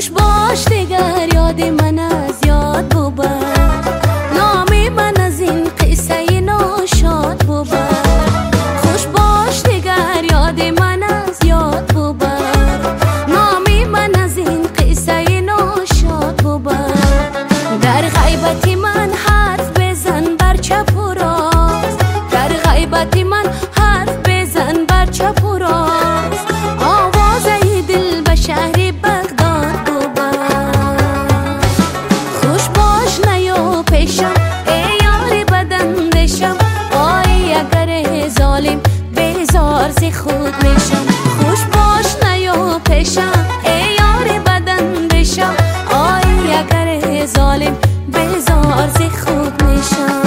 خوش باش دیگر یاد من از یاد ببر، نام من از این قصه ناشاد ببر. خوش باش دیگر یاد من از یاد ببر، نام من از این قصه ناشاد ببر. در غیبت من حرف بزن بر چپ و راست، در غیبت من حرف بزن بر چپ و راست. آوازه دل به شهر بغداد ببر. خوش باش نیا پیشم ای یار بدندشم، آی اگر ظالم بیزار ز خود میشم. خوش باش نیا پیشم ای یار بدندشم، آی اگر ظالم بیزار ز خود میشم.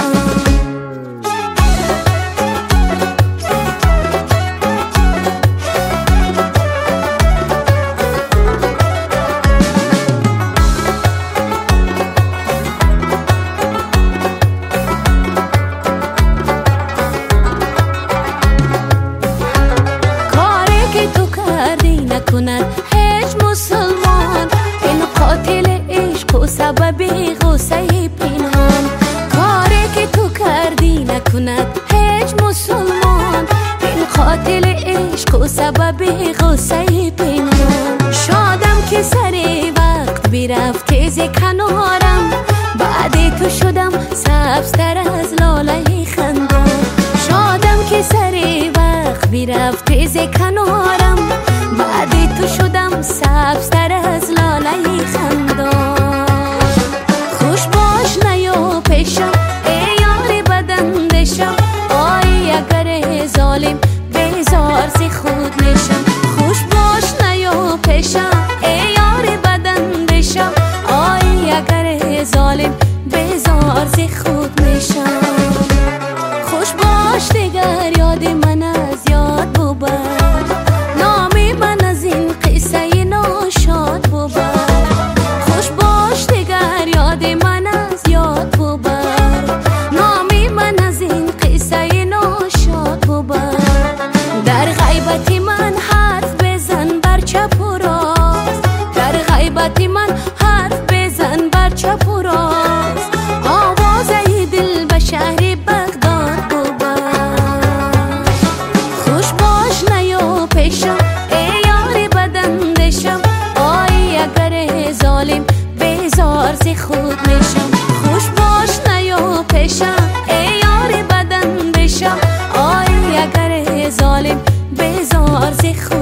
نکند هیچ مسلمان این قاتل عشق و سبب غصه پنهان. کاری که تو کردی نکند هیچ مسلمان این قاتل عشق و سبب غصه پنهان. شادم که سر وقت برفتی ز کنارم، بعد تو شدم سبزتر از لاله خندان. شادم که سر وقت برفتی ز کنارم، بعد تو شدم سبزتر از لاله خندان. خوش باش نیا پیشم ای یار بدندشم، آی اگر ظالم بیزار ز خود میشم. خوش باش نیا پیشم ای یار بدندشم، آی اگر ظالم بیزار ز خود میشم. خوش باش دیگر یاد من از یاد ببر، نام من از این قصه ناشاد ببر. خوش باش دیگر یاد من از یاد ببر، نام من از این قصه ناشاد ببر. در غیبت من حرف بزن بر چپ و راست، در غیبت من حرف بزن بر چپ و راست. آوازه دل به شهر بغداد ببر. خوش باش نیا پیشم ای یار بدندشم، آی اگر ظالم بیزار ز خود میشم. خوش باش نیا پیشم ای یار بدندشم، آی اگر ظالم بیزار ز خود